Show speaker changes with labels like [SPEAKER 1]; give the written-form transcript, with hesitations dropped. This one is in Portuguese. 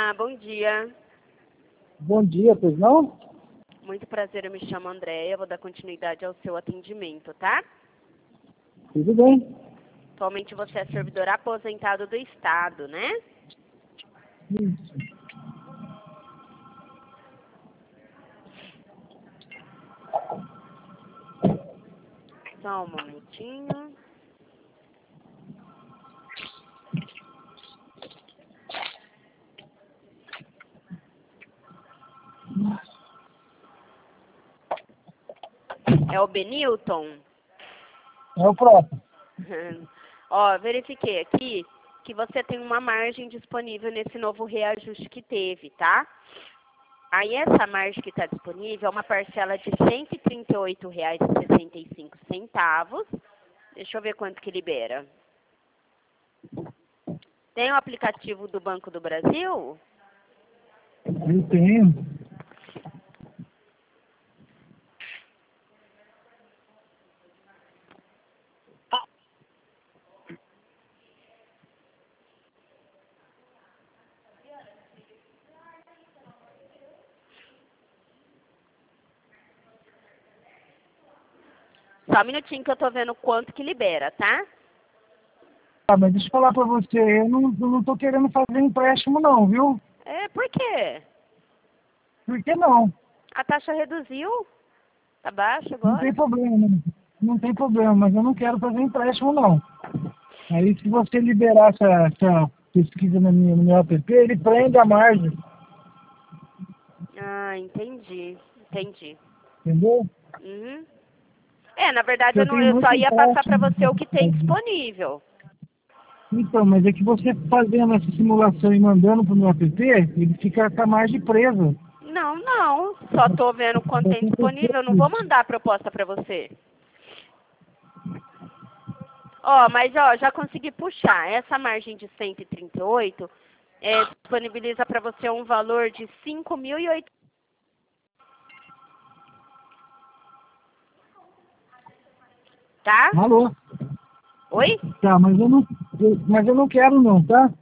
[SPEAKER 1] Olá, bom dia.
[SPEAKER 2] Bom dia, pois não?
[SPEAKER 1] Muito prazer, eu me chamo Andréia, vou dar continuidade ao seu atendimento, tá?
[SPEAKER 2] Tudo bem.
[SPEAKER 1] Atualmente você é servidor aposentado do Estado, né?
[SPEAKER 2] Isso.
[SPEAKER 1] Só um momentinho. É o Benilton?
[SPEAKER 2] É o próprio.
[SPEAKER 1] Ó, verifiquei aqui que você tem uma margem disponível nesse novo reajuste que teve, tá? Aí essa margem que está disponível é uma parcela de R$ 138,65. Deixa eu ver quanto que libera. Tem o aplicativo do Banco do Brasil?
[SPEAKER 2] Eu tenho.
[SPEAKER 1] Só um minutinho que eu tô vendo quanto que libera, tá?
[SPEAKER 2] Ah, mas deixa eu falar pra você, eu não tô querendo fazer empréstimo não, viu?
[SPEAKER 1] É, por quê?
[SPEAKER 2] Por que não?
[SPEAKER 1] A taxa reduziu? Tá baixa
[SPEAKER 2] Não
[SPEAKER 1] agora?
[SPEAKER 2] tem problema. Não tem problema, mas eu não quero fazer empréstimo não. Aí se você liberar essa pesquisa no meu app, ele prende a margem,
[SPEAKER 1] Ah, entendi. Entendi.
[SPEAKER 2] entendeu?
[SPEAKER 1] Uhum. É, na verdade
[SPEAKER 2] Porque eu tenho
[SPEAKER 1] eu só
[SPEAKER 2] muito
[SPEAKER 1] ia passar pra
[SPEAKER 2] empréstimo
[SPEAKER 1] você o que
[SPEAKER 2] pra
[SPEAKER 1] tem
[SPEAKER 2] fazer.
[SPEAKER 1] disponível.
[SPEAKER 2] Então, mas é que você fazendo essa simulação e mandando pro meu app, ele fica com a margem presa.
[SPEAKER 1] Não, não. Só tô vendo quanto
[SPEAKER 2] Já
[SPEAKER 1] tem
[SPEAKER 2] aconteceu
[SPEAKER 1] disponível. Eu não vou
[SPEAKER 2] isso.
[SPEAKER 1] mandar a proposta pra você. Ó, mas ó, já consegui puxar. Essa margem de 138 disponibiliza pra você um valor de 5.800. Tá?
[SPEAKER 2] Alô?
[SPEAKER 1] Oi?
[SPEAKER 2] Tá, mas eu não quero não, tá?